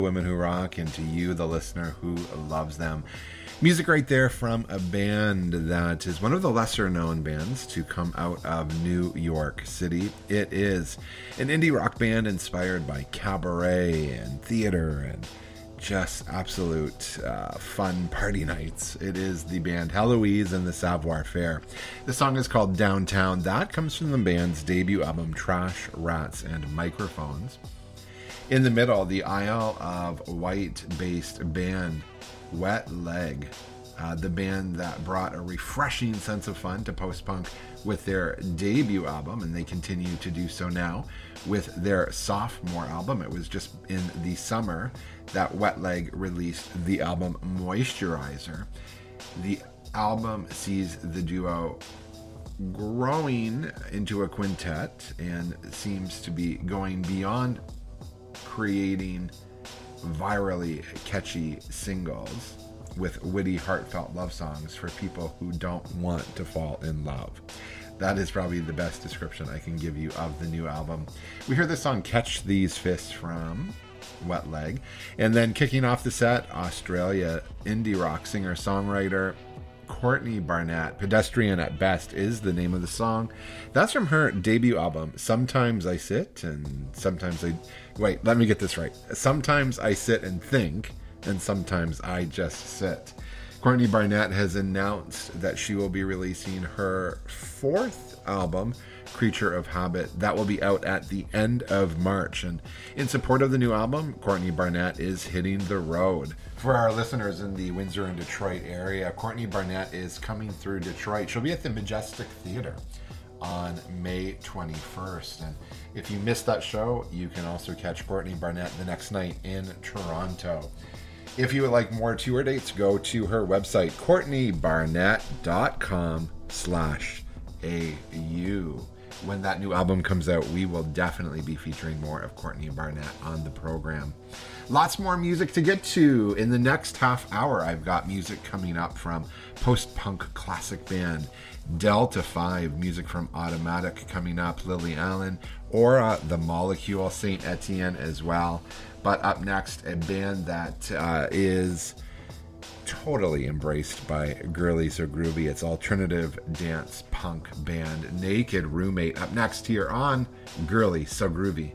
Women Who Rock, and to you, the listener who loves them. Music right there from a band that is one of the lesser known bands to come out of New York City. It is an indie rock band inspired by cabaret and theater and just absolute fun party nights. It is the band Heloise and the Savoir Faire. The song is called Downtown. That comes from the band's debut album Trash, Rats, and Microphones. In the middle, the Isle of Wight-based band Wet Leg, the band that brought a refreshing sense of fun to post-punk with their debut album, and they continue to do so now with their sophomore album. It was just in the summer that Wet Leg released the album Moisturizer. The album sees the duo growing into a quintet and seems to be going beyond creating virally catchy singles with witty, heartfelt love songs for people who don't want to fall in love. That is probably the best description I can give you of the new album. We heard the song Catch These Fists from Wet Leg. And then kicking off the set, Australia indie rock singer-songwriter Courtney Barnett. Pedestrian at Best is the name of the song. That's from her debut album, Sometimes I Sit and Sometimes I... Wait, let me get this right. Sometimes I Sit and Think, and Sometimes I Just Sit. Courtney Barnett has announced that she will be releasing her fourth album, Creature of Habit. That will be out at the end of March. And in support of the new album, Courtney Barnett is hitting the road. For our listeners in the Windsor and Detroit area, Courtney Barnett is coming through Detroit. She'll be at the Majestic Theater on May 21st. And if you missed that show, you can also catch Courtney Barnett the next night in Toronto. If you would like more tour dates, go to her website, CourtneyBarnett.com/AU. When that new album comes out, we will definitely be featuring more of Courtney Barnett on the program. Lots more music to get to. In the next half hour, I've got music coming up from post-punk classic band Delta 5, music from Automatic coming up, Lily Allen, Aura, The Molecule, Saint Etienne as well. But up next, a band that is totally embraced by Girly So Groovy. It's alternative dance punk band Naked Roommate. Up next here on Girly So Groovy.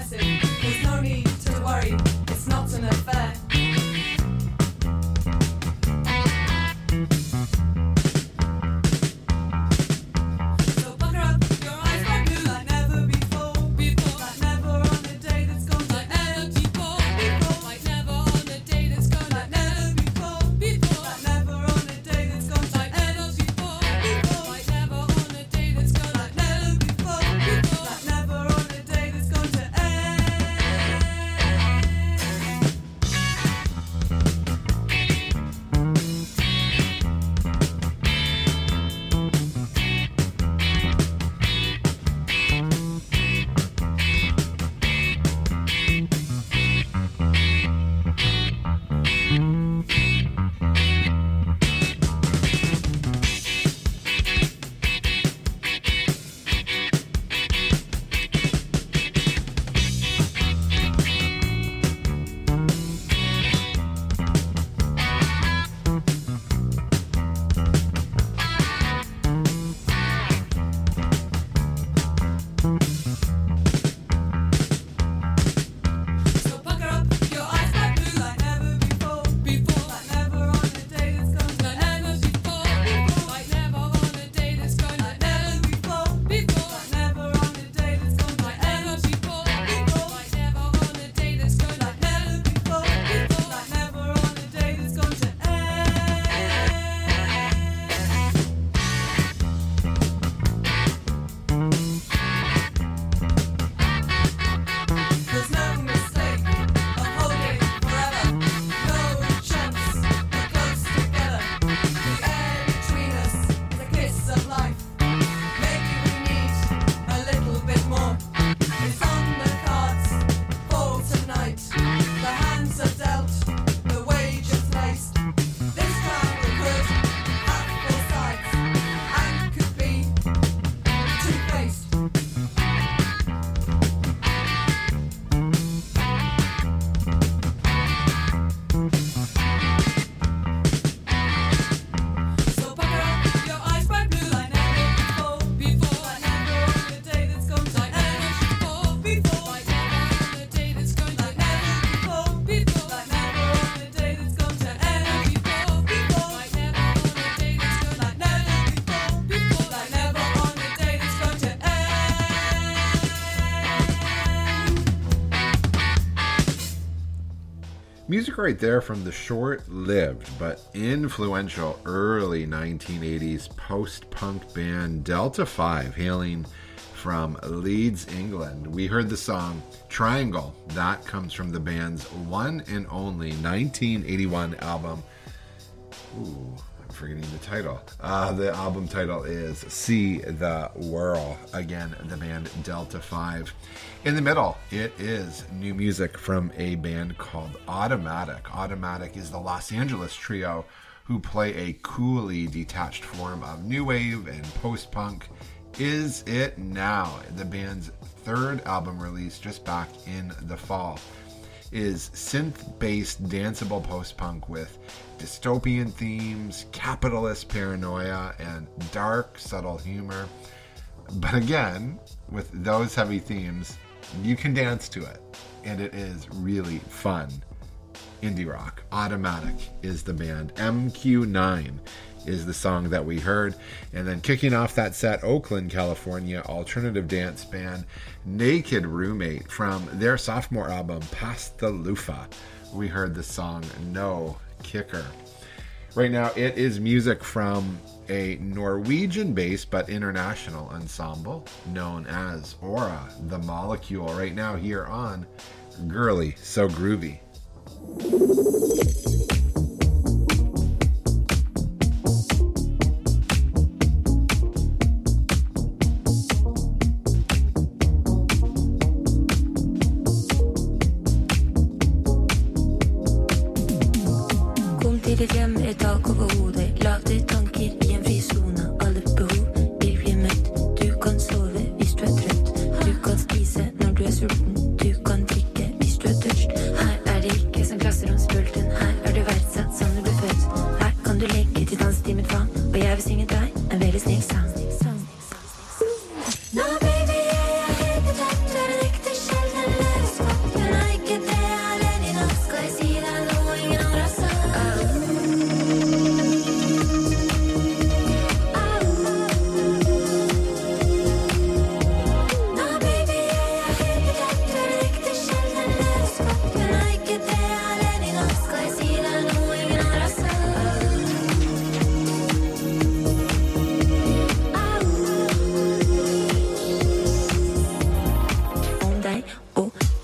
massive. There's no need to worry, it's not an affair. Music right there from the short-lived but influential early 1980s post-punk band Delta 5, hailing from Leeds, England. We heard the song Triangle. That comes from the band's one and only 1981 album. Ooh, I'm forgetting the title. The album title is See the Whirl. Again, the band Delta 5. In the middle, it is new music from a band called Automatic. Automatic is the Los Angeles trio who play a coolly detached form of new wave and post-punk. Is It Now, the band's third album release just back in the fall, is synth-based danceable post-punk with dystopian themes, capitalist paranoia, and dark, subtle humor. But again, with those heavy themes, you can dance to it, and it is really fun. Indie rock. Automatic is the band. MQ9 is the song that we heard. And then kicking off that set, Oakland, California alternative dance band Naked Roommate from their sophomore album Past the Lufa. We heard the song No Kicker. Right now it is music from a Norwegian-based but international ensemble known as Aura the Molecule. Right now here on Girly So Groovy. Kom til ditt hjem, et tak over hodet. Lag deg tanker i en fri zone. Alle behov vil bli møtt. Du kan sove hvis du er trøtt. Du kan spise når du er sulten. Du kan drikke hvis du er tørst. Her er det ikke som klasseromspulten. Her er du verdsatt som du ble født. Her kan du legge til dans til mitt fang. Og jeg vil synge deg en veldig snill sang. Nå baby, jeg er helt bestemt. Du er en ekte sjelden løve.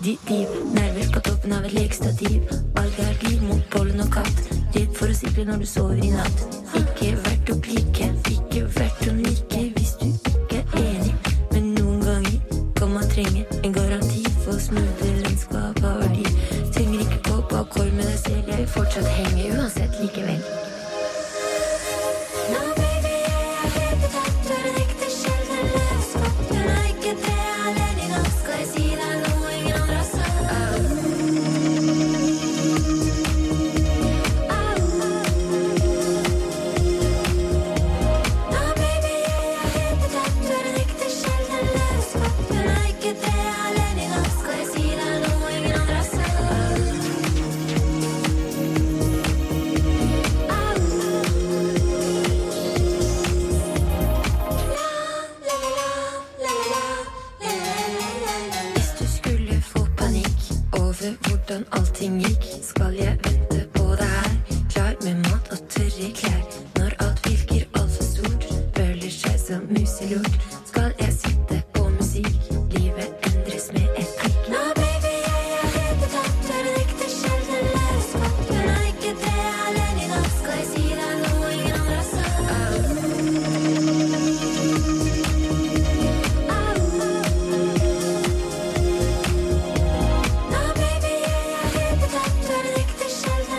div, nerver på toppen av et lekestativ. Alge er liv mot pollen og katt. Redd for å sikre når du sover i natt. Ikke verdt å klikke, ikke verdt å nikke hvis du ikke er enig. Men noen ganger kan man trenge en garanti for smoothie landskap av verdi. Trenger ikke gå på akkord med deg selv, jeg vil fortsatt henge uansett likevel. Nå baby, jeg er helt betatt, du er en ekte sjelden løskopp. Men er ikke det alene i natt, skal jeg si deg noe ingen andre har sagt. Nå baby, jeg er helt betatt, du er en ekte sjelden løskopp. Men er ikke det alene i natt, skal jeg si deg noe ingen andre har sagt. Hvis du skulle få panikk over hvordan allting gikk, skal jeg vente på deg her, klar med mat og tørre klær. Når alt virker alt for stort, føler seg som muselort, skal jeg sitte på musikk, livet endres med et klikk. Nå baby, jeg er helt betatt, du er en ekte sjelden løskopp. Men er ikke det alene i natt, skal jeg si deg noe ingen andre har sagt. Nå baby, jeg er helt betatt, du er en ekte sjelden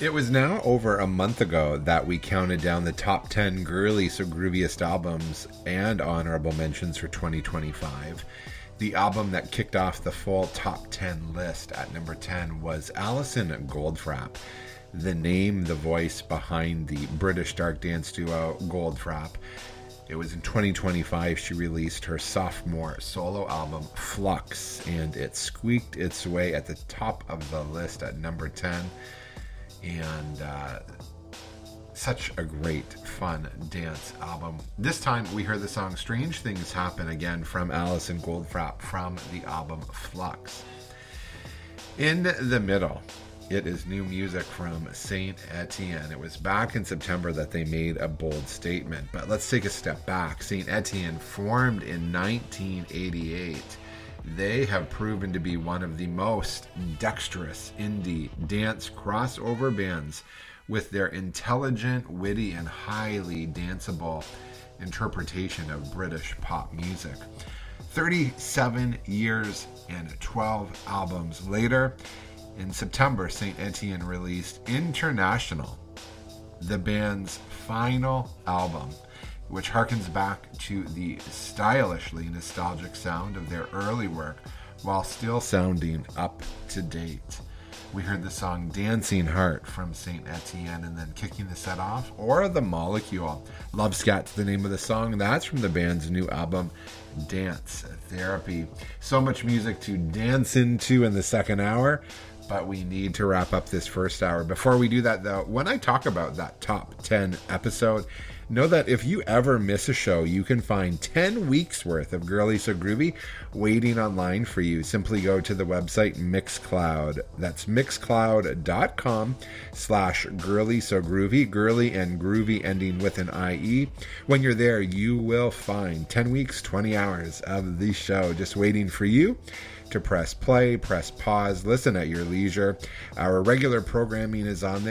It was now over a month ago that we counted down the top 10 girly so grooviest albums and honorable mentions for 2025. The album that kicked off the full top 10 list at number 10 was Alison Goldfrapp, the name, the voice behind the British dark dance duo Goldfrapp. It was in 2025 she released her sophomore solo album Flux, and it squeaked its way at the top of the list at number 10. And such a great, fun dance album. This time we heard the song Strange Things Happen again from Alison Goldfrapp from the album Flux. In the middle, it is new music from Saint Etienne. It was back in September that they made a bold statement, but let's take a step back. Saint Etienne formed in 1988. They have proven to be one of the most dexterous indie dance crossover bands with their intelligent, witty, and highly danceable interpretation of British pop music. 37 years and 12 albums later, in September, Saint Etienne released International, the band's final album, which harkens back to the stylishly nostalgic sound of their early work while still sounding up to date. We heard the song Dancing Heart from Saint Etienne, and then kicking the set off, Or the Molecule. Love Scat's the name of the song. That's from the band's new album, Dance Therapy. So much music to dance into in the second hour, but we need to wrap up this first hour. Before we do that, though, when I talk about that top 10 episode, know that if you ever miss a show, you can find 10 weeks worth of Girly So Groovy waiting online for you. Simply go to the website Mixcloud. That's mixcloud.com/Girly So Groovy, girly and groovy ending with an IE. When you're there, you will find 10 weeks, 20 hours of the show just waiting for you to press play, press pause, listen at your leisure. Our regular programming is on there.